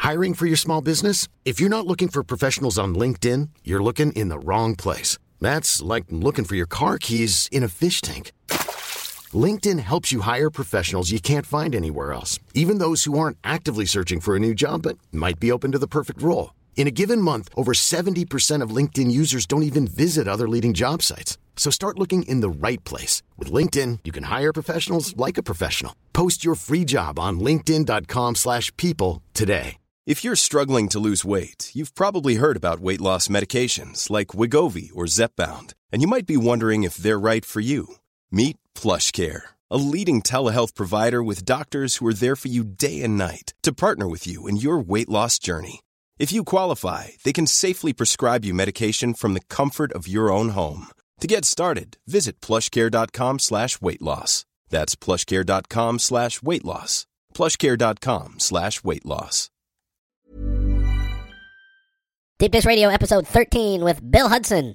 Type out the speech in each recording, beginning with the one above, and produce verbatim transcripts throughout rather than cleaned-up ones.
Hiring for your small business? If you're not looking for professionals on LinkedIn, you're looking in the wrong place. That's like looking for your car keys in a fish tank. LinkedIn helps you hire professionals you can't find anywhere else, even those who aren't actively searching for a new job but might be open to the perfect role. In a given month, over seventy percent of LinkedIn users don't even visit other leading job sites. So start looking in the right place. With LinkedIn, you can hire professionals like a professional. Post your free job on linkedin.com slash people today. If you're struggling to lose weight, you've probably heard about weight loss medications like Wegovy or Zepbound, and you might be wondering if they're right for you. Meet PlushCare, a leading telehealth provider with doctors who are there for you day and night to partner with you in your weight loss journey. If you qualify, they can safely prescribe you medication from the comfort of your own home. To get started, visit plushcare.com slash weight loss. That's plushcare.com slash weight loss. plushcare.com slash weight loss. Deep Dish Radio episode thirteen with Bill Hudson.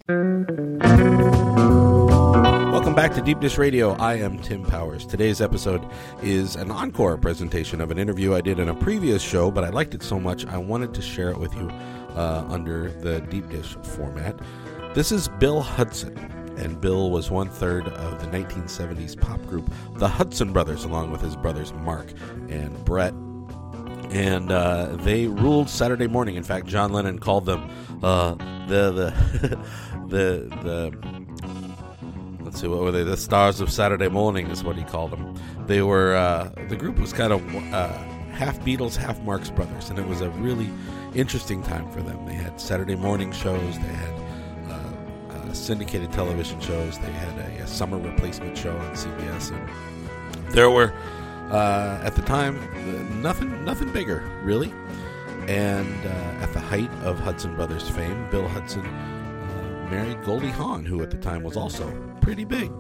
Welcome back to Deep Dish Radio. I am Tim Powers. Today's episode is an encore presentation of an interview I did in a previous show, but I liked it so much I wanted to share it with you uh, under the Deep Dish format. This is Bill Hudson, and Bill was one-third of the nineteen seventies pop group The Hudson Brothers, along with his brothers Mark and Brett. And uh, they ruled Saturday morning. In fact, John Lennon called them uh, the the the the. Let's see, what were they? The Stars of Saturday Morning is what he called them. They were uh, the group was kind of uh, half Beatles, half Marx Brothers, and it was a really interesting time for them. They had Saturday morning shows. They had uh, uh, syndicated television shows. They had a, a summer replacement show on C B S, and there were. Uh, at the time, nothing nothing bigger, really. And uh, at the height of Hudson Brothers fame, Bill Hudson uh, married Goldie Hawn, who at the time was also pretty big.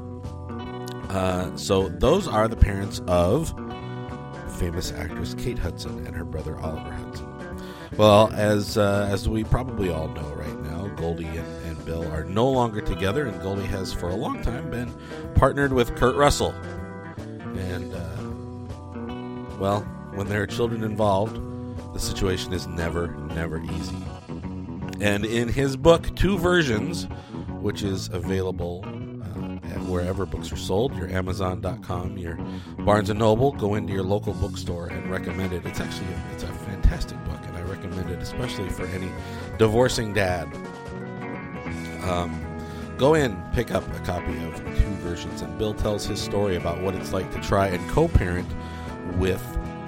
Uh, so those are the parents of famous actress Kate Hudson and her brother Oliver Hudson. Well, as uh, as we probably all know right now, Goldie and, and Bill are no longer together, and Goldie has for a long time been partnered with Kurt Russell. And... Uh, Well, when there are children involved, the situation is never, never easy. And in his book, Two Versions, which is available uh, at wherever books are sold, your Amazon dot com, your Barnes and Noble, go into your local bookstore and recommend it. It's actually a, it's a fantastic book, and I recommend it especially for any divorcing dad. Um, go in, pick up a copy of Two Versions, and Bill tells his story about what it's like to try and co-parent with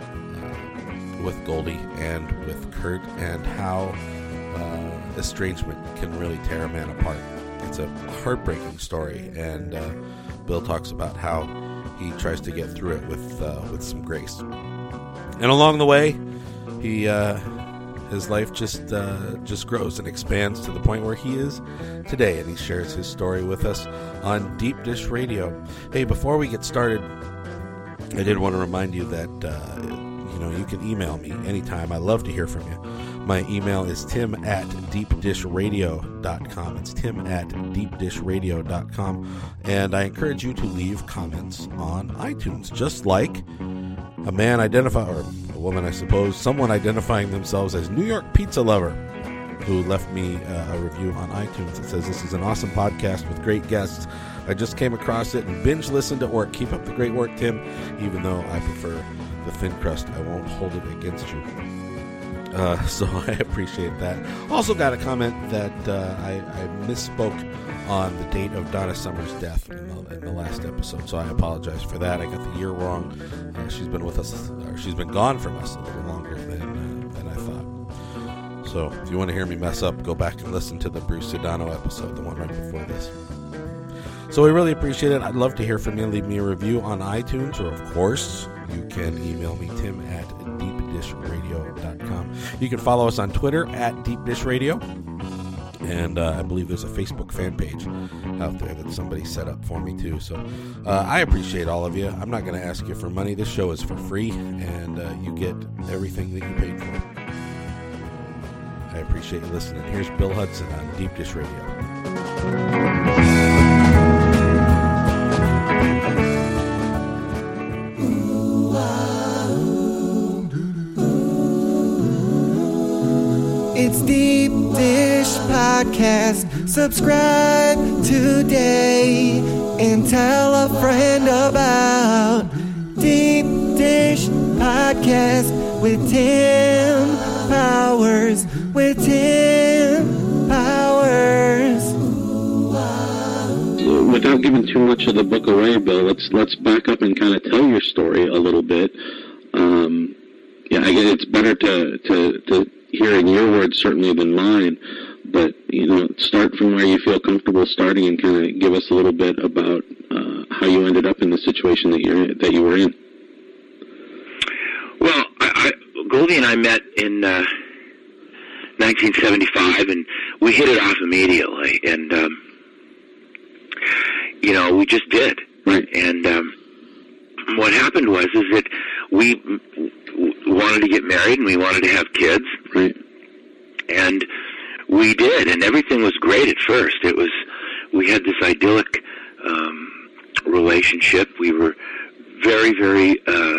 uh, with Goldie and with Kurt, and how uh, estrangement can really tear a man apart. It's a heartbreaking story, and uh, Bill talks about how he tries to get through it with uh, with some grace. And along the way, he uh, his life just uh, just grows and expands to the point where he is today, and he shares his story with us on Deep Dish Radio. Hey, before we get started, I did want to remind you that, uh, you know, you can email me anytime. I love to hear from you. My email is tim at deep dish radio dot com. It's tim at deep dish radio dot com. And I encourage you to leave comments on iTunes, just like a man identify, or a woman, I suppose, someone identifying themselves as New York Pizza Lover, who left me uh, a review on iTunes. It says, "This is an awesome podcast with great guests. I just came across it and binge listened at work. Keep up the great work, Tim. Even though I prefer the thin crust, I won't hold it against you." Uh, so I appreciate that. Also got a comment that uh, I, I misspoke on the date of Donna Summer's death in the, in the last episode, so I apologize for that. I got the year wrong. Uh, she's been with us, or she's been gone from us a little longer than uh, than I thought. So if you want to hear me mess up, go back and listen to the Bruce Sedano episode, the one right before this. So we really appreciate it. I'd love to hear from you. Leave me a review on iTunes, or of course, you can email me, Tim at deep dish radio dot com. You can follow us on Twitter at Deep Dish Radio. And uh, I believe there's a Facebook fan page out there that somebody set up for me too. So uh, I appreciate all of you. I'm not going to ask you for money. This show is for free, and uh, you get everything that you paid for. I appreciate you listening. Here's Bill Hudson on Deep Dish Radio. It's Deep Dish Podcast. Subscribe today and tell a friend about Deep Dish Podcast with Tim Powers. With Tim Powers. Without giving too much of the book away, Bill, let's let's back up and kind of tell your story a little bit. Um, yeah, I guess it's better to, to, to hear in your words certainly than mine, but you know, start from where you feel comfortable starting and kind of give us a little bit about uh, how you ended up in the situation that you're that you were in. Well, I, I, Goldie and I met in uh, nineteen seventy-five, and we hit it off immediately, and um, you know, we just did. Right. And um, what happened was is that we wanted to get married and we wanted to have kids. Right. And we did, and everything was great at first. It was, we had this idyllic um, relationship. We were very, very uh,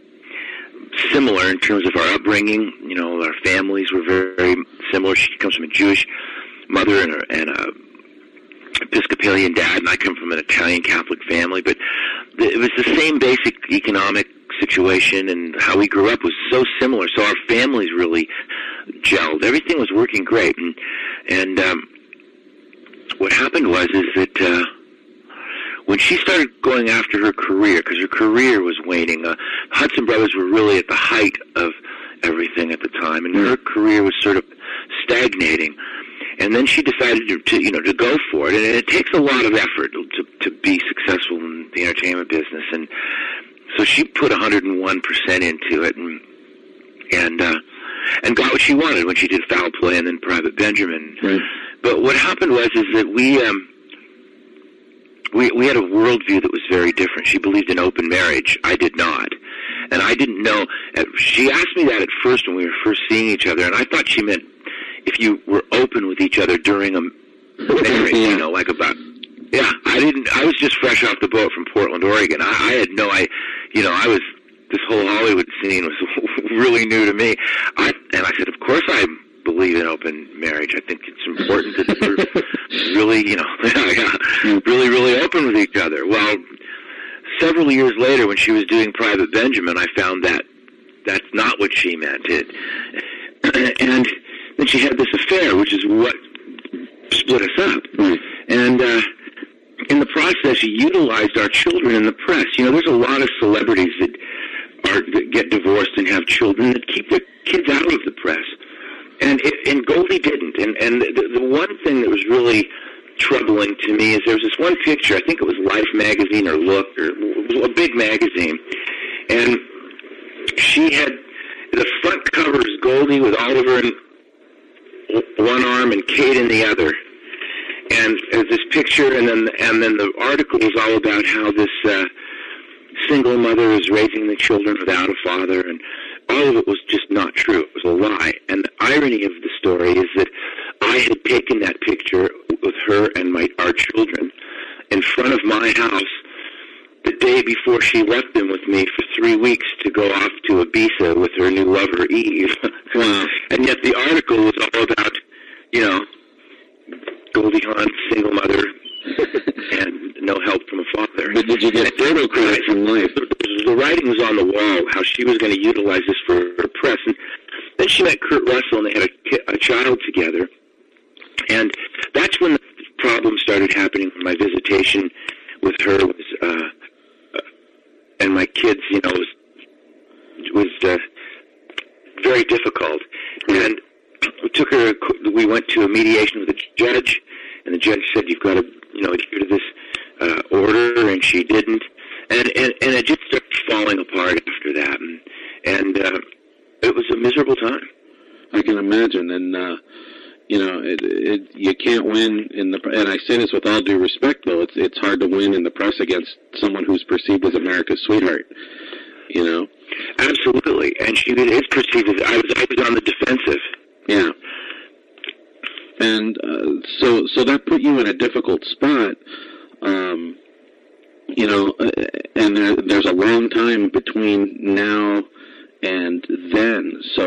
similar in terms of our upbringing. You know, our families were very, very similar. She comes from a Jewish mother and a, and a Episcopalian dad, and I come from an Italian Catholic family, but it was the same basic economic situation, and how we grew up was so similar, so our families really gelled. Everything was working great, and and um, what happened was is that uh, when she started going after her career, because her career was waning, uh, Hudson Brothers were really at the height of everything at the time, and her career was sort of stagnating. And then she decided to, to, you know, to go for it. And it takes a lot of effort to, to be successful in the entertainment business. And so she put one hundred one percent into it, and and uh, and got what she wanted when she did Foul Play and then Private Benjamin. Right. But what happened was is that we um we we had a worldview that was very different. She believed in open marriage. I did not. And I didn't know. She asked me that at first when we were first seeing each other, and I thought she meant if you were open with each other during a marriage, you know, like about, yeah, I didn't, I was just fresh off the boat from Portland, Oregon. I, I had no, I, you know, I was, this whole Hollywood scene was really new to me. I, and I said, of course I believe in open marriage. I think it's important that we're really, you know, really, really open with each other. Well, several years later when she was doing Private Benjamin, I found that that's not what she meant. It, and then she had this affair, which is what split us up. Right. And uh, in the process, she utilized our children in the press. You know, there's a lot of celebrities that are that get divorced and have children that keep their kids out of the press. And it, and Goldie didn't. And, and the, the one thing that was really troubling to me is there was this one picture, I think it was Life magazine or Look, or it was a big magazine. And she had, the front cover is Goldie with Oliver in one arm and Kate in the other, and uh, this picture, and then and then the article was all about how this uh, single mother is raising the children without a father, and all of it was just not true. It was a lie. And the irony of the story is that I had taken that picture with her and my our children in front of my house the day before she left them with me for three weeks to go off to Ibiza with her new lover, Eve. Wow. And yet the article was all about, you know, Goldie Hawn, single mother, and no help from a father. But did you get photo credit from life? The, the writing was on the wall, how she was going to utilize this for her press. And then she met Kurt Russell, and they had a, a child together. And that's when the problem started happening when my visitation with her was... Uh, and my kids, you know, was was uh, very difficult. And we took her. We went to a mediation with the judge, and the judge said, "You've got to, you know, adhere to this uh, order," and she didn't. And, and and it just started falling apart after that, and and uh, it was a miserable time. I can imagine, and uh, you know, it, it, you can't win in the. And I say this with all due respect, though. It's it's hard to win in the press against someone who's perceived as America's sweetheart. You know, absolutely, and she is perceived as I was always on the defensive. Yeah, and uh, so so that put you in a difficult spot. Um, you know, uh, and there, there's a long time between now and then. So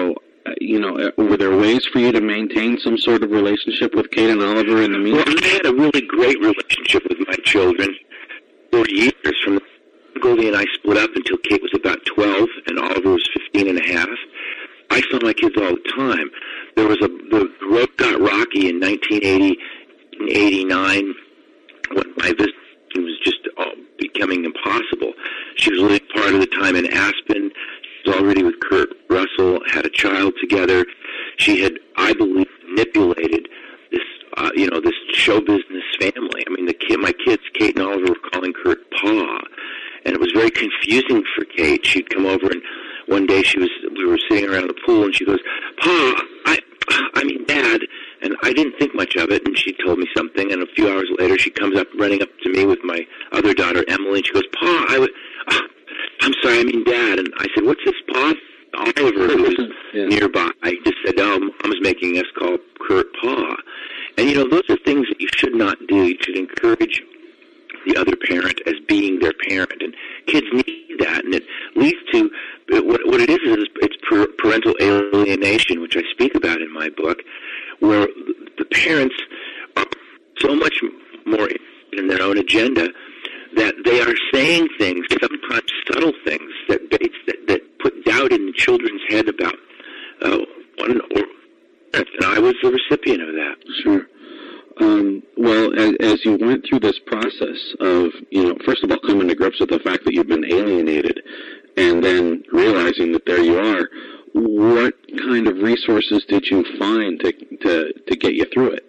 you know, were there ways for you to maintain some sort of relationship with Kate and Oliver in the meantime? Well, I had a really great relationship with my children for years. From Goldie and I split up until Kate was about twelve and Oliver was fifteen and a half. I saw my kids all the time. There was a the road got rocky in nineteen eighty, eighty-nine when my visit was just all becoming impossible. She was living part of the time in Aspen. She was already with Kurt Russell, had a child together. She had, I believe, manipulated this, uh, you know, this show business family. I mean, the kid, my kids, Kate and Oliver, were calling Kurt Pa, and it was very confusing for Kate. She'd come over, and one day she was, we were sitting around the pool, and she goes, "Pa, I, I mean, Dad." And I didn't think much of it, and she told me something, and a few hours later she comes up, running up to me with my other daughter, Emily, and she goes, "Pa, I would, oh, I'm sorry, I mean Dad." And I said, "What's this, Pa?" Oliver, who was yeah. nearby, I just said, "Oh, Mom's making us call Kurt Pa." And, you know, those are things that you should not do. You should encourage the other parent as being their parent, and kids need that, and it leads to, what, what it is is it's parental alienation, which I speak about in my book, where the parents are so much more in their own agenda that they are saying things, sometimes subtle things, that that, that put doubt in the children's head about uh, one or and I was the recipient of that. Sure. Um, well, as, as you went through this process of, you know, first of all, coming to grips with the fact that you've been alienated, and then realizing that there you are, what kind of resources did you find to to, to get you through it?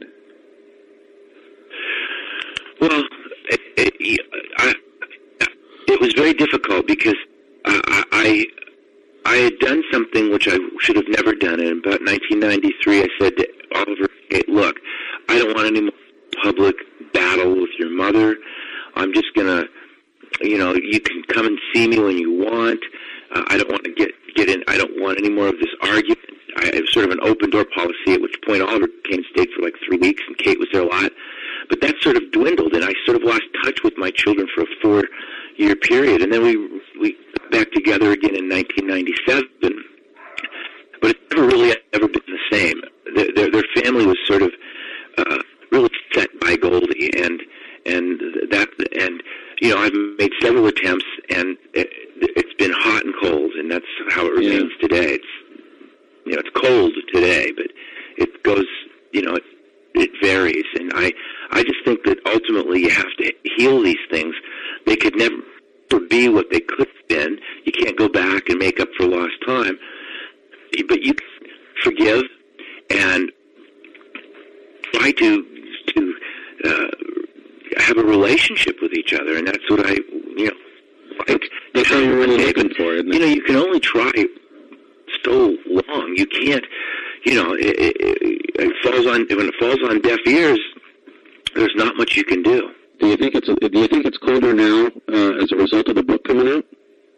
Well, it, it, I, it was very difficult because I, I I had done something which I should have never done. In about nineteen ninety-three, I said to Oliver, "Hey, look, I don't want any more public battle with your mother. I'm just going to, you know, you can come and see me when you want. Uh, I don't want to get get in. I don't want any more of this argument." I have sort of an open door policy, at which point Oliver came to stay for like three weeks, and Kate was there a lot. But that sort of dwindled, and I sort of lost touch with my children for a four-year period. And then we we got back together again in nineteen ninety-seven. But it's never really ever been the same. Their, their, their family was sort of uh, really set by Goldie, and and that and you know I've made several attempts, and it, it's been hot and cold, and that's how it remains yeah. today. It's you know it's cold today, but it goes you know it, it varies, and I I just think that ultimately you have to heal these things. They could never be what they could have been. You can't go back and make up for lost time, but you can forgive and try to to uh, have a relationship with each other, and that's what I, you know, like. That's what you're really looking for, isn't it? You know, you can only try so long. You can't, you know, it, it, it falls on when it falls on deaf ears. There's not much you can do. Do you think it's do you think it's colder now uh, as a result of the book coming out?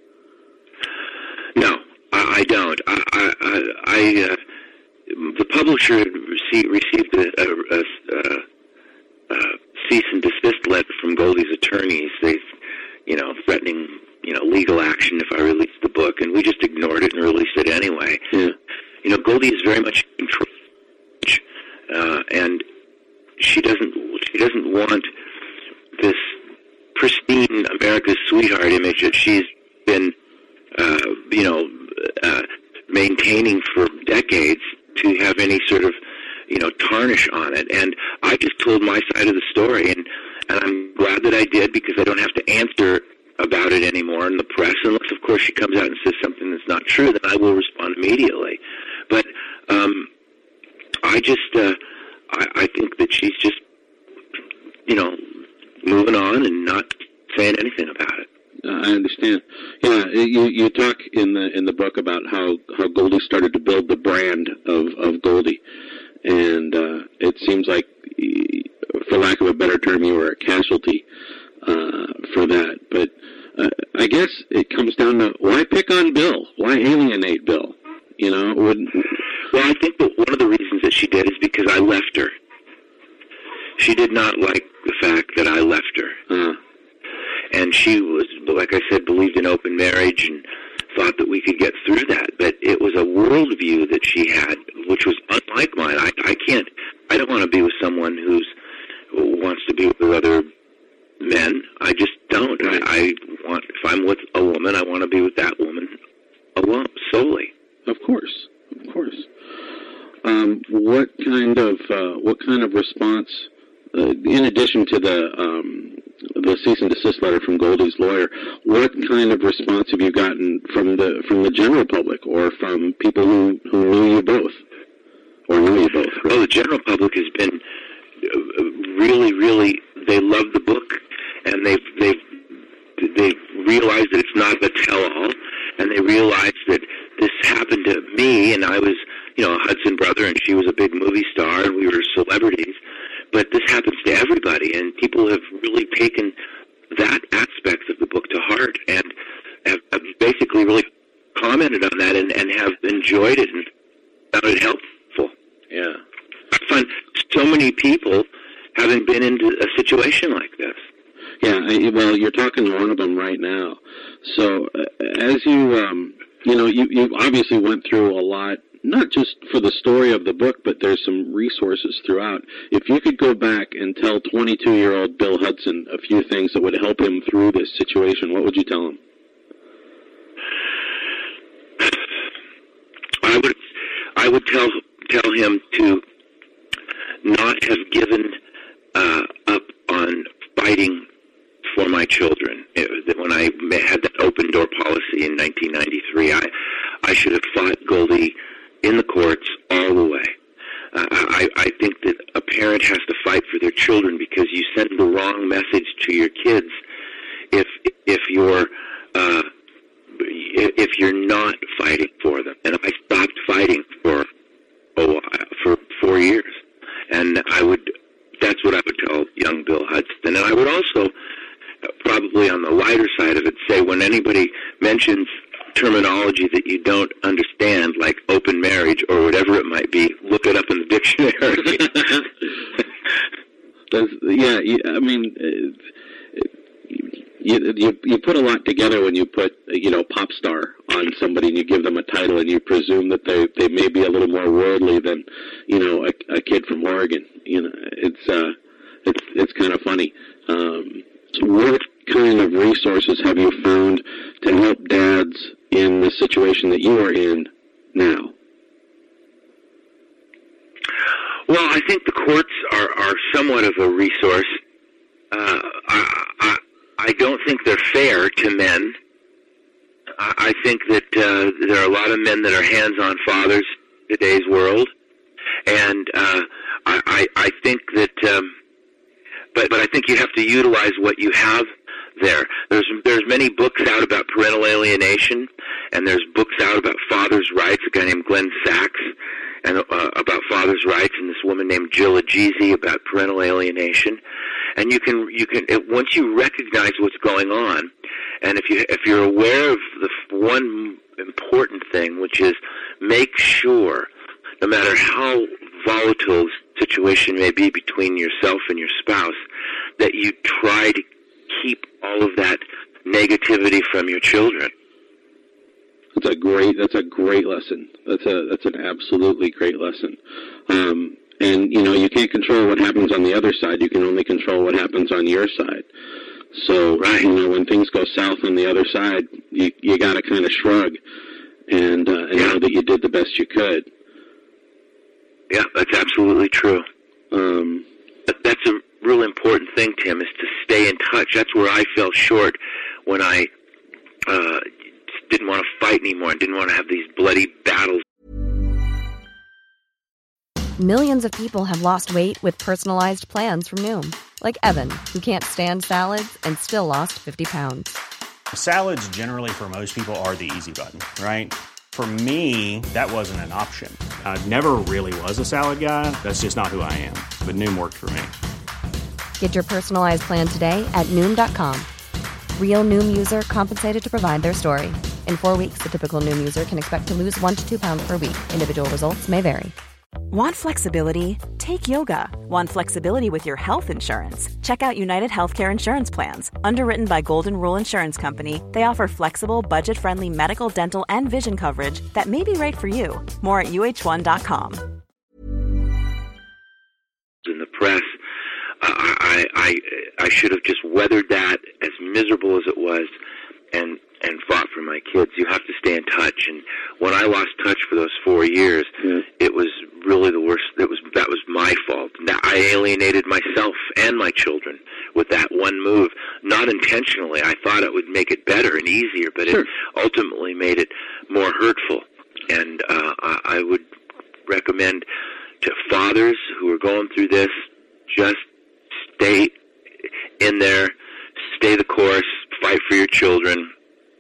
No, I, I don't. I, I, I uh, the publisher had received, received a, a, a, a cease and desist letter from Goldie's attorneys. They, you know, threatening, you know, legal action if I released the book, and we just ignored it and released it anyway. Yeah. You know, Goldie is very much in control, uh, and she doesn't she doesn't want this pristine America's sweetheart image that she's been, uh, you know, uh, maintaining for decades to have any sort of, you know, tarnish on it. And I just told my side of the story, and, and I'm glad that I did, because I don't have to answer about it anymore in the press, unless, of course, she comes out and says something that's not true, then I will respond immediately. But um, I just, uh, I, I think that she's just, you know, moving on and not saying anything about it. Uh, I understand. Yeah, you you talk in the in the book about how, how Goldie started to build the brand of, of Goldie, and uh, it seems like, for lack of a better term, you were a casualty uh, for that. But uh, I guess it comes down to, why pick on Bill? Why alienate Bill? You know, would well, I think that one of the reasons that she did is because I left her. She did not like the fact that I left her. Uh. And she was, like I said, believed in open marriage and thought that we could get through that. But it was a worldview that she had, which was unlike mine. I, I can't, I don't want to be with someone who's who wants to be with other men. I just don't. I, I want, if I'm with a woman, I want to be with that woman alone, solely. Of course, of course. Um, what kind of uh, what kind of response, uh, in addition to the um, the cease and desist letter from Goldie's lawyer, what kind of response have you gotten from the from the general public or from people who, who knew you both or know you both? Well, the general public has been really, really. They love the book, and they've they've they've realized that it's not a tell-all, and they realized that this happened to me, and I was, you know, a Hudson brother, and she was a big movie star, and we were celebrities. But this happens to everybody, and people have really taken that aspect of the book to heart and have, have basically really commented on that and, and have enjoyed it and found it helpful. Yeah. I find so many people having been into a situation like this. Yeah, I, well, you're talking to one of them right now. So uh, as you, um, you know, you, you obviously went through a lot, not just for the story of the book, but there's some resources throughout. If you could go back and tell twenty-two-year-old Bill Hudson a few things that would help him through this situation, what would you tell him? I would, I would tell tell him to not have given uh, up on fighting for my children. It, when I had that open door policy in nineteen ninety-three, I I should have fought Goldie in the courts all the way. Uh, I, I think that a parent has to fight for their children because you send the wrong message to your kids if if you're uh, if you're not fighting for them. And I stopped fighting for a while, for four years, and I would. That's what I would tell young Bill Hudson. And I would also, probably on the lighter side of it, say when anybody mentions terminology that you don't understand, like open marriage or whatever it might be, look it up in the dictionary. That's, yeah, I mean, you, you you put a lot together when you put, you know, pop star on somebody and you give them a title and you presume that they, they may be a little more worldly than, you know, a, a kid from Oregon. You know, it's uh, it's it's kind of funny. Um, what kind of resources have you found to help dads in the situation that you are in now? Well, I think the courts are, are somewhat of a resource. Uh, I, I, I don't think they're fair to men. I, I think that uh, there are a lot of men that are hands-on fathers in today's world, and uh, I, I, I think that. Um, but but I think you have to utilize what you have there. There's there's many books out about parental alienation, and there's books out about fathers' rights. A guy named Glenn Sachs, and uh, about fathers' rights, and this woman named Jill Ageezy about parental alienation. And you can you can it, once you recognize what's going on, and if you if you're aware of the one important thing, which is make sure, no matter how volatile the situation may be between yourself and your spouse, that you try to keep all of that negativity from your children. That's a great. That's a great lesson. That's a that's an absolutely great lesson. Um, and you know, you can't control what happens on the other side. You can only control what happens on your side. So, right. you know, when things go south on the other side, you you got to kind of shrug and, uh, and yeah. know that you did the best you could. Yeah, that's absolutely true. Um, that's a real important thing, Tim, is to stay in touch. That's where I fell short when I uh, didn't want to fight anymore and didn't want to have these bloody battles. Millions of people have lost weight with personalized plans from Noom. Like Evan, who can't stand salads and still lost fifty pounds. Salads generally for most people are the easy button, right? For me, that wasn't an option. I never really was a salad guy. That's just not who I am. But Noom worked for me. Get your personalized plan today at Noom dot com. Real Noom user compensated to provide their story. In four weeks, the typical Noom user can expect to lose one to two pounds per week. Individual results may vary. Want flexibility? Take yoga. Want flexibility with your health insurance? Check out United Healthcare Insurance Plans. Underwritten by Golden Rule Insurance Company, they offer flexible, budget-friendly medical, dental, and vision coverage that may be right for you. More at U H one dot com. In the press, I, I, I should have just weathered that, as miserable as it was, and and fought for my kids. You have to stay in touch. And when I lost touch for those four years, yeah. it was really the worst. It was that was my fault. I alienated myself and my children with that one move. Not intentionally. I thought it would make it better and easier, but sure. it ultimately made it more hurtful. And uh, I would recommend to fathers who are going through this, just stay in there, stay the course, fight for your children.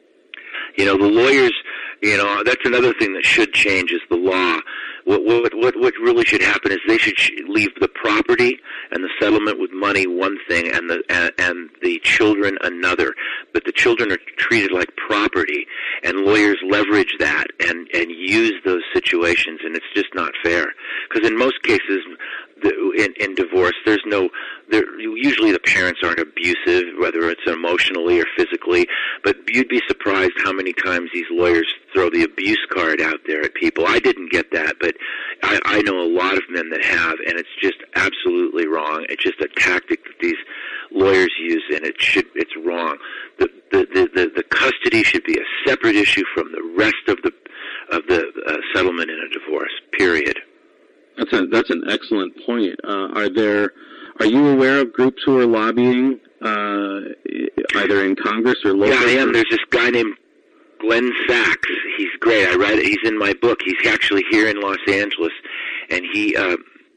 You know, the lawyers, you know, that's another thing that should change is the law. What what what, what really should happen is they should leave the property and the settlement with money one thing, and the and, and the children another. But the children are treated like property, and lawyers leverage that and and use those situations, and it's just not fair. Because in most cases, the, in, in divorce, there's no. There, usually the parents aren't abusive, whether it's emotionally or physically, but you'd be surprised how many times these lawyers throw the abuse card out there at people. I didn't get that, but I, I know a lot of men that have, and it's just absolutely wrong. It's just a tactic that these lawyers use, and it should, it's wrong. The, the, the, the, the custody should be a separate issue from the rest of the, of the uh, settlement in a divorce, period. That's a, that's an excellent point. Uh, are there, are you aware of groups who are lobbying, uh, either in Congress or local? Yeah, I am. There's this guy named Glenn Sachs. He's great. I read it. He's in my book. He's actually here in Los Angeles, and he, uh,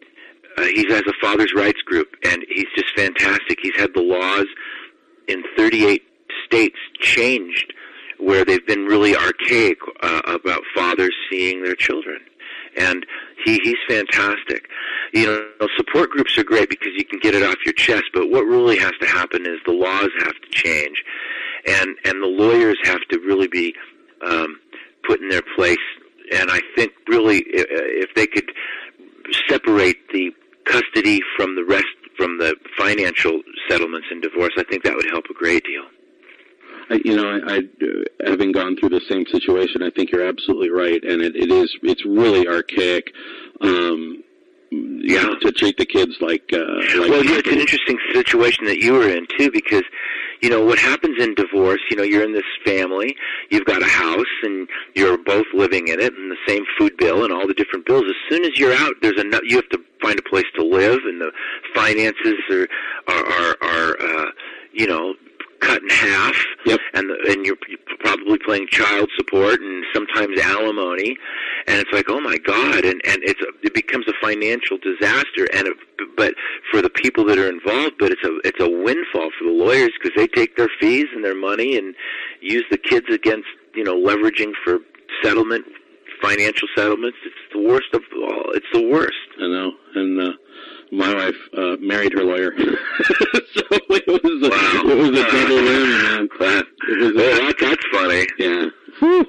uh, he has a father's rights group, and he's just fantastic. He's had the laws in thirty-eight states changed where they've been really archaic uh, about fathers seeing their children. And he, he's fantastic. You know, support groups are great because you can get it off your chest, but what really has to happen is the laws have to change, and, and the lawyers have to really be um, put in their place. And I think really if they could separate the custody from the rest, from the financial settlements in divorce, I think that would help a great deal. I, you know, I, I, having gone through the same situation, I think you're absolutely right, and it, it is, it's really archaic, um, yeah, to treat the kids like, uh, like well, yeah, it's an interesting situation that you were in, too, because, you know, what happens in divorce, you know, you're in this family, you've got a house, and you're both living in it, and the same food bill, and all the different bills. As soon as you're out, there's a, you have to find a place to live, and the finances are, are, are, are uh, you know, cut in half, yep. and the, and you're, you're probably paying child support and sometimes alimony, and it's like, oh my God, and and it's a, it becomes a financial disaster, and it, but for the people that are involved, but it's a it's a windfall for the lawyers because they take their fees and their money and use the kids against, you know, leveraging for settlement, financial settlements. It's the worst of all. It's the worst. I know, and. uh My wife uh, married her lawyer, so it was a, wow. it was a double whammy, man. That, it was a, that, that's funny. Yeah. Whew.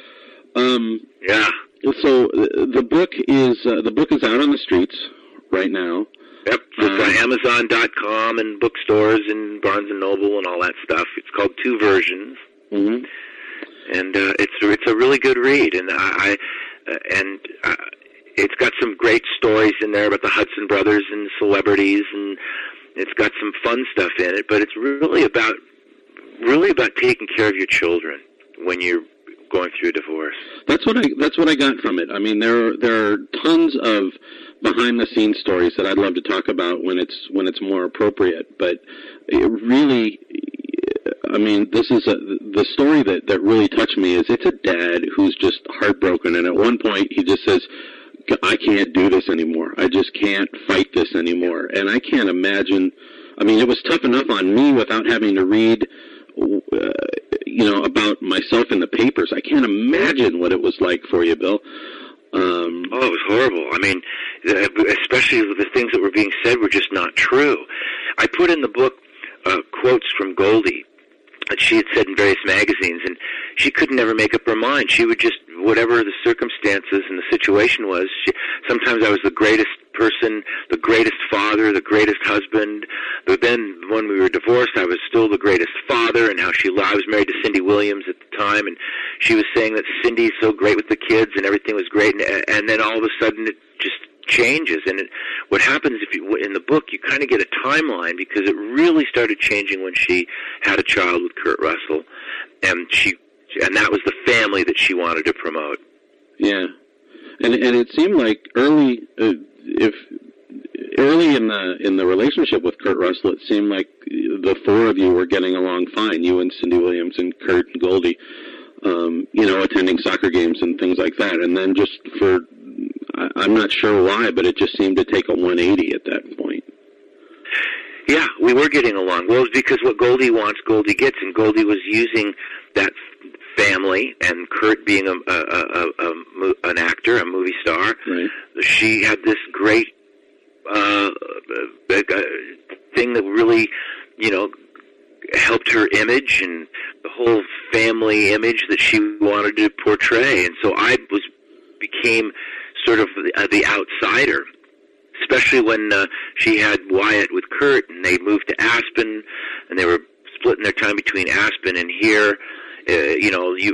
Um. Yeah. So the book is uh, the book is out on the streets right now. Yep. It's um, on Amazon dot com and bookstores and Barnes and Noble and all that stuff. It's called Two Versions, mm-hmm. and uh, it's it's a really good read, and I, I uh, and. Uh, It's got some great stories in there about the Hudson brothers and celebrities, and it's got some fun stuff in it. But it's really about, really about taking care of your children when you're going through a divorce. That's what I. That's what I got from it. I mean, there are, there are tons of behind the scenes stories that I'd love to talk about when it's when it's more appropriate. But it really, I mean, this is a, the story that that really touched me. Is it's a dad who's just heartbroken, and at one point he just says, I can't do this anymore. I just can't fight this anymore. And I can't imagine, I mean, it was tough enough on me without having to read, uh, you know, about myself in the papers. I can't imagine what it was like for you, Bill. Um, oh, it was horrible. I mean, especially the things that were being said were just not true. I put in the book uh, quotes from Goldie, that she had said in various magazines, and she could never make up her mind. She would just, whatever the circumstances and the situation was, she, sometimes I was the greatest person, the greatest father, the greatest husband, but then when we were divorced, I was still the greatest father, and how she, I was married to Cindy Williams at the time, and she was saying that Cindy's so great with the kids, and everything was great, and, and then all of a sudden it just changes. And it, what happens if you, in the book, you kind of get a timeline, because it really started changing when she had a child with Kurt Russell, and she, and that was the family that she wanted to promote. Yeah, and and it seemed like early, uh, if early in the in the relationship with Kurt Russell, it seemed like the four of you were getting along fine. You and Cindy Williams and Kurt and Goldie, um, you know, attending soccer games and things like that. And then just for, I'm not sure why, but it just seemed to take a one eighty at that point. Yeah, we were getting along. Well, it's because what Goldie wants, Goldie gets, and Goldie was using that family, and Kurt being a, a, a, a, a an actor, a movie star. Right. She had this great uh, thing that really, you know, helped her image and the whole family image that she wanted to portray. And so I was became sort of the, uh, the outsider, especially when uh, she had Wyatt with Kurt, and they moved to Aspen, and they were splitting their time between Aspen and here. Uh, you know, you,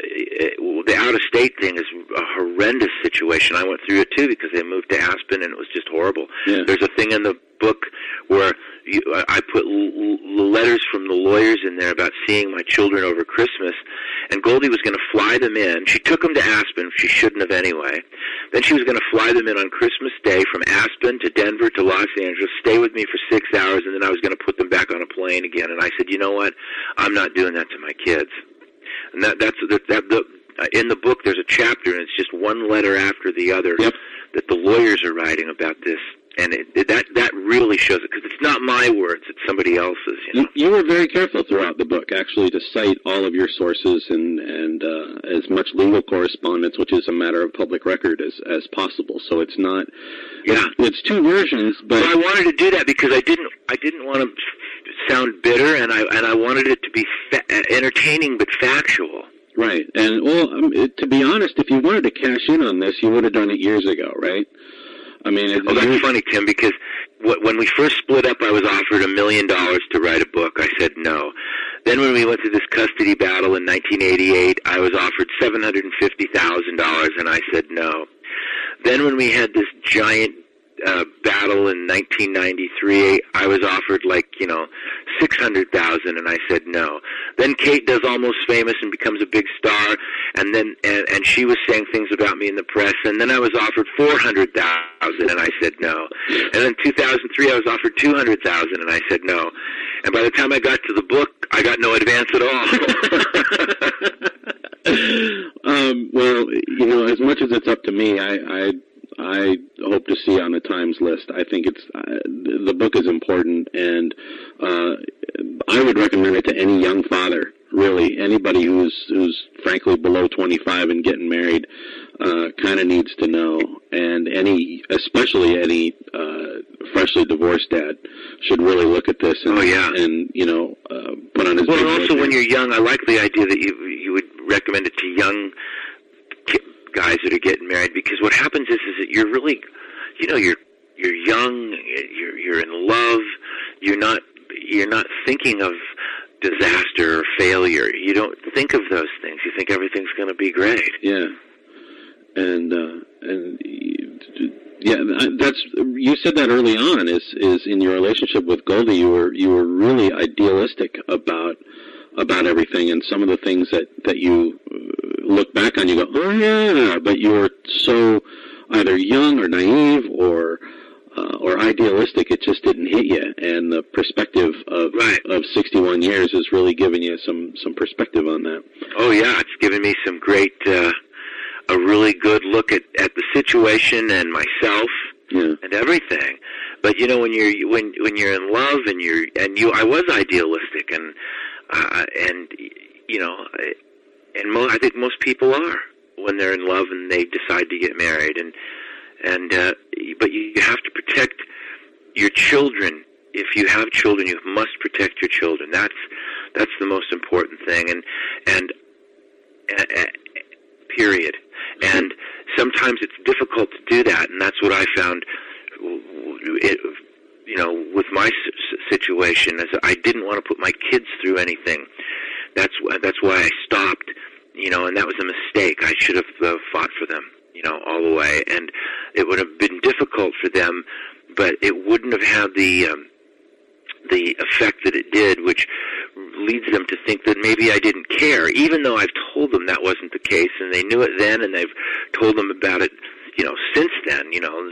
you, the out-of-state thing is a horrendous situation. I went through it, too, because they moved to Aspen, and it was just horrible. Yeah. There's a thing in the book where you, I put l- l- letters from the lawyers in there about seeing my children over Christmas, and Goldie was going to fly them in. She took them to Aspen. She shouldn't have anyway. Then she was going to fly them in on Christmas Day from Aspen to Denver to Los Angeles, stay with me for six hours, and then I was going to put them back on a plane again. And I said, you know what? I'm not doing that to my kids. And that, that's that, that the, uh, in the book. There's a chapter, and it's just one letter after the other yep. that the lawyers are writing about this, and it, it, that that really shows it, because it's not my words; it's somebody else's. You know? You, you were very careful throughout the book, actually, to cite all of your sources and and uh, as much legal correspondence, which is a matter of public record, as as possible. So it's not. Yeah, it's, it's two versions, but well, I wanted to do that because I didn't I didn't want to sound bitter, and I and I wanted it to be fa- entertaining but factual. Right, and well, um, it, to be honest, if you wanted to cash in on this, you would have done it years ago, right? I mean, it, oh, that's funny, Tim, because w- when we first split up, I was offered a million dollars to write a book. I said no. Then when we went through this custody battle in nineteen eighty-eight, I was offered seven hundred fifty thousand dollars, and I said no. Then when we had this giant uh, battle in nineteen ninety-three, I was offered like, you know, six hundred thousand, and I said no. Then Kate does Almost Famous and becomes a big star, and then and, and she was saying things about me in the press, and then I was offered four hundred thousand, and I said no. And then two thousand three, I was offered two hundred thousand, and I said no. And by the time I got to the book, I got no advance at all. um, well, you know, as much as it's up to me, I. I I hope to see on the Times list. I think it's uh, the book is important, and uh, I would recommend it to any young father. Really, anybody who's who's frankly below twenty-five and getting married uh, kind of needs to know, and any, especially any uh, freshly divorced dad, should really look at this and, oh, yeah. and you know uh, put on his. Well, and also when you're young, I like the idea that you you would recommend it to young guys that are getting married, because what happens is is that you're really, you know, you're you're young, you're you're in love, you're not you're not thinking of disaster or failure. You don't think of those things. You think everything's going to be great. Yeah, and uh, and yeah, that's you said that early on. Is is in your relationship with Goldie, you were you were really idealistic about about everything, and some of the things that that you look back on, you go, oh yeah, but you were so either young or naive or uh, or idealistic, it just didn't hit you. And the perspective of right. of sixty-one years has really given you some some perspective on that. Oh yeah, it's given me some great, uh, a really good look at, at the situation and myself yeah. and everything. But you know, when you're when when you're in love and you're and you, I was idealistic, and uh, and you know. I, And mo- I think most people are when they're in love and they decide to get married. And and uh, but you have to protect your children. If you have children, you must protect your children. That's That's the most important thing, and and uh, uh, period. And sometimes it's difficult to do that, and that's what I found. It, you know, with my situation, is I didn't want to put my kids through anything. That's that's why I stopped. You know, and that was a mistake. I should have uh, fought for them, you know, all the way. And it would have been difficult for them, but it wouldn't have had the um, the effect that it did, which leads them to think that maybe I didn't care, even though I've told them that wasn't the case, and they knew it then, and they've told them about it, you know, since then. You know,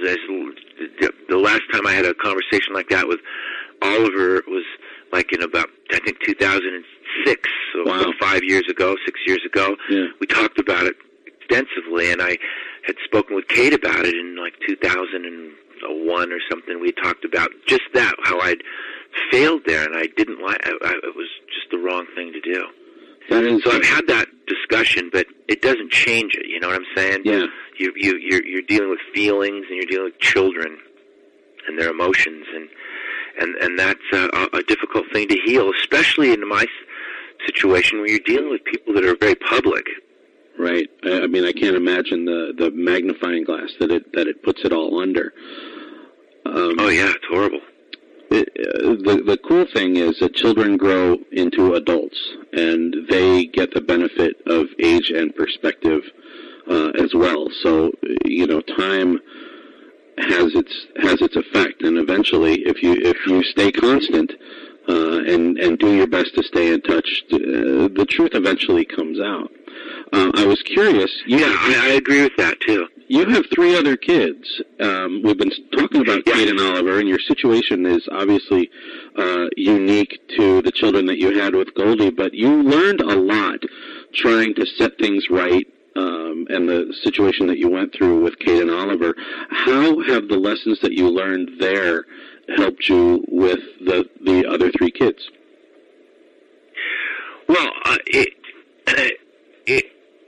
the last time I had a conversation like that with Oliver was like in about, I think, two thousand six, so wow. about five years ago, six years ago. Yeah. We talked about it extensively, and I had spoken with Kate about it in like two thousand one or something. We talked about just that, how I'd failed there, and I didn't like. I, I, it was just the wrong thing to do. That is, so I've had that discussion, but it doesn't change it. You know what I'm saying? Yeah. You you you're, you're dealing with feelings, and you're dealing with children and their emotions, and and and that's a, a difficult thing to heal, especially in my situation where you're dealing with people that are very public. Right. I mean, I can't imagine the, the magnifying glass that it that it puts it all under. Um, oh yeah, it's horrible. It, uh, the the cool thing is that children grow into adults, and they get the benefit of age and perspective uh, as well. So, you know, time has its has its effect, and eventually, if you if you stay constant uh, and and do your best to stay in touch, uh, the truth eventually comes out. Uh, I was curious. You, yeah, I, I agree with that too. You have three other kids. Um, we've been talking about yeah. Kate and Oliver, and your situation is obviously uh, unique to the children that you had with Goldie, but you learned a lot trying to set things right, um, and the situation that you went through with Kate and Oliver. How have the lessons that you learned there helped you with the, the other three kids? Well, uh, it... Uh, it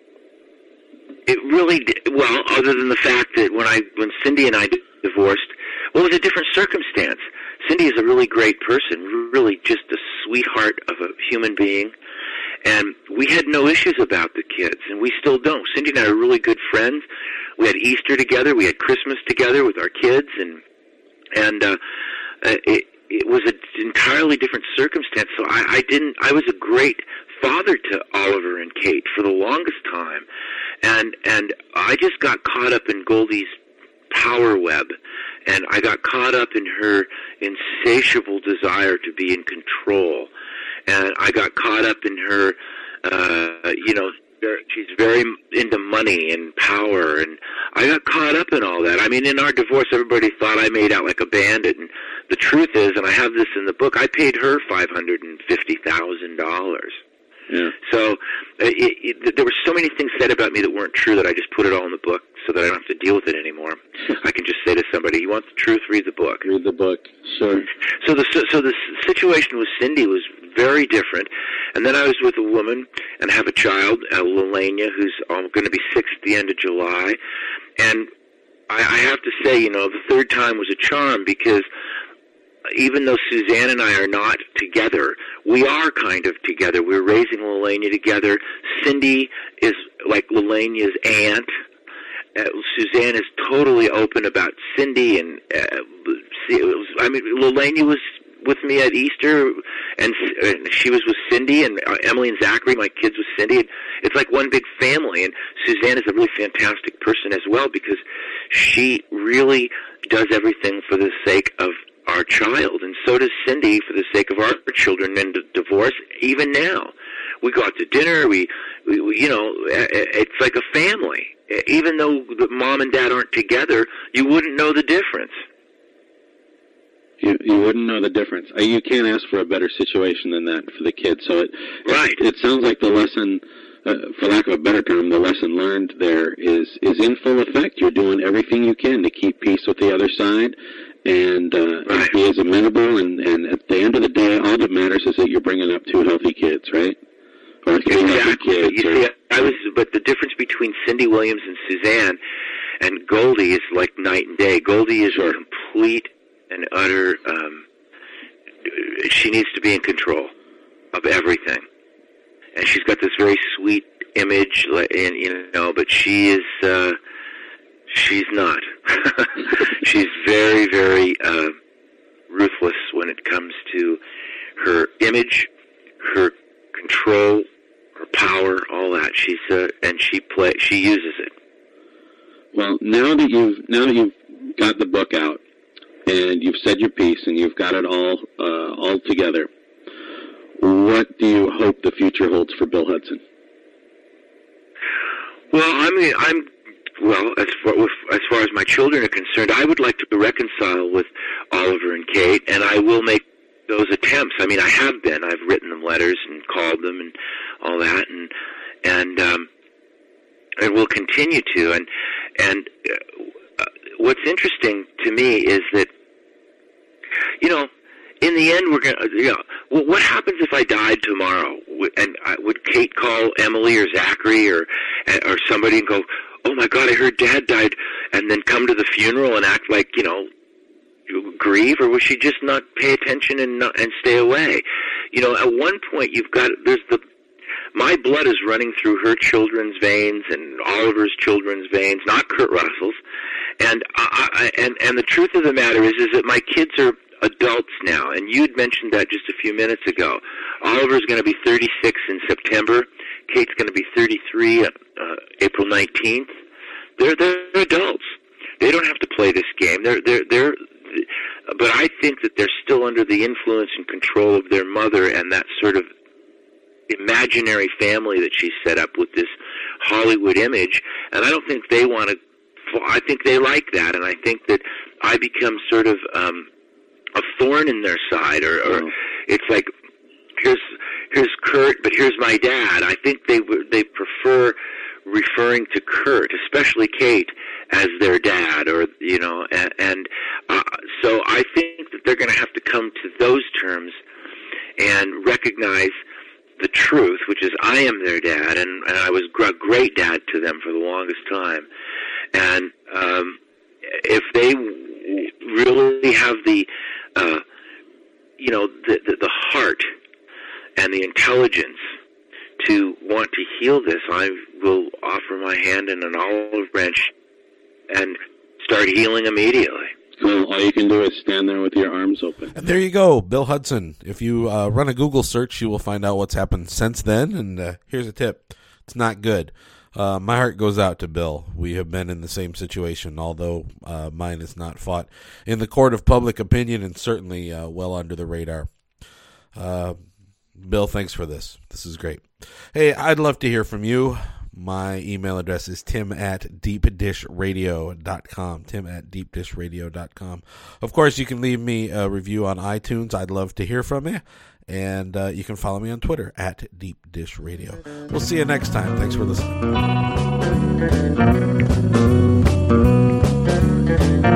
It really did, well, other than the fact that when I when Cindy and I divorced, well, it was a different circumstance. Cindy is a really great person, really just a sweetheart of a human being, and we had no issues about the kids, and we still don't. Cindy and I are really good friends. We had Easter together, we had Christmas together with our kids, and and uh, it it was an entirely different circumstance. So I, I didn't. I was a great father to Oliver and Kate for the longest time. And and I just got caught up in Goldie's power web, and I got caught up in her insatiable desire to be in control, and I got caught up in her, uh, you know, she's very into money and power, and I got caught up in all that. I mean, in our divorce, everybody thought I made out like a bandit, and the truth is, and I have this in the book, I paid her five hundred fifty thousand dollars. Yeah. So uh, it, it, there were so many things said about me that weren't true that I just put it all in the book so that I don't have to deal with it anymore. I can just say to somebody, "You want the truth? Read the book." Read the book. Sure. So the so the situation with Cindy was very different, and then I was with a woman and have a child, uh, Lelania, who's um, going to be six at the end of July, and I, I have to say, you know, the third time was a charm because even though Suzanne and I are not together, we are kind of together. We're raising Lelania together. Cindy is like Lelania's aunt. Uh, Suzanne is totally open about Cindy, and uh, it was, I mean, Lelania was with me at Easter, and, and she was with Cindy, and uh, Emily and Zachary, my kids, with Cindy. And it's like one big family, and Suzanne is a really fantastic person as well because she really does everything for the sake of our child, and so does Cindy for the sake of our children and the divorce. Even now, we go out to dinner. We, we, we, you know, it's like a family. Even though the mom and dad aren't together, you wouldn't know the difference. You, you wouldn't know the difference. You can't ask for a better situation than that for the kids. So it, right. it, it sounds like the lesson, uh, for lack of a better term, the lesson learned there is is in full effect. You're doing everything you can to keep peace with the other side. And, uh, right. and be as amenable, and, and at the end of the day, all that matters is that you're bringing up two healthy kids, right? Or three exactly. healthy kids. You or, see, I was, but the difference between Cindy Williams and Suzanne and Goldie is like night and day. Goldie is a complete and utter, um, she needs to be in control of of everything. And she's got this very sweet image, and you know, but she is, uh, she's not. She's very, very uh, ruthless when it comes to her image, her control, her power, all that. She's uh, and she play, she uses it. Well, now that you've now that you've got the book out and you've said your piece and you've got it all uh, all together, what do you hope the future holds for Bill Hudson? Well, I mean, I'm well as far as far as my children are concerned, I would like to reconcile with Oliver and Kate, and I will make those attempts. I mean, I have been. I've written them letters and called them and all that, and and um, and will continue to. And and uh, what's interesting to me is that, you know, in the end, we're gonna. You know, well, what happens if I died tomorrow? And I, would Kate call Emily or Zachary or or somebody and go, "Oh my God, I heard Dad died," and then come to the funeral and act like, you know, grieve, or would she just not pay attention and not, and stay away? You know, at one point you've got there's the my blood is running through her children's veins and Oliver's children's veins, not Kurt Russell's. And I, I, and and the truth of the matter is is that my kids are adults now, and you'd mentioned that just a few minutes ago. Oliver's going to be thirty-six in September. Kate's going to be thirty-three uh, April nineteenth. They're they're adults. They don't have to play this game. They're they're they're. But I think that they're still under the influence and control of their mother and that sort of imaginary family that she set up with this Hollywood image. And I don't think they want to. I think they like that, and I think that I become sort of um, a thorn in their side, or, or mm. it's like here's here's Kurt, but here's my dad. I think they they prefer referring to Kurt, especially Kate, as their dad, or you know, and, and uh, so I think that they're going to have to come to those terms and recognize the truth, which is I am their dad, and, and I was a great dad to them for the longest time. And um, if they w- really have the, uh, you know, the, the, the heart and the intelligence to want to heal this, I will offer my hand and an olive branch and start healing immediately. Well, all you can do is stand there with your arms open. And there you go, Bill Hudson. If you uh, run a Google search, you will find out what's happened since then. And uh, here's a tip. It's not good. Uh, my heart goes out to Bill. We have been in the same situation, although uh, mine is not fought in the court of public opinion and certainly uh, well under the radar. Uh, Bill, thanks for this. This is great. Hey, I'd love to hear from you. My email address is tim at deep dish radio dot com, tim at deep dish radio dot com. Of course, you can leave me a review on iTunes. I'd love to hear from you. And uh, you can follow me on Twitter at Deep Dish Radio. We'll see you next time. Thanks for listening.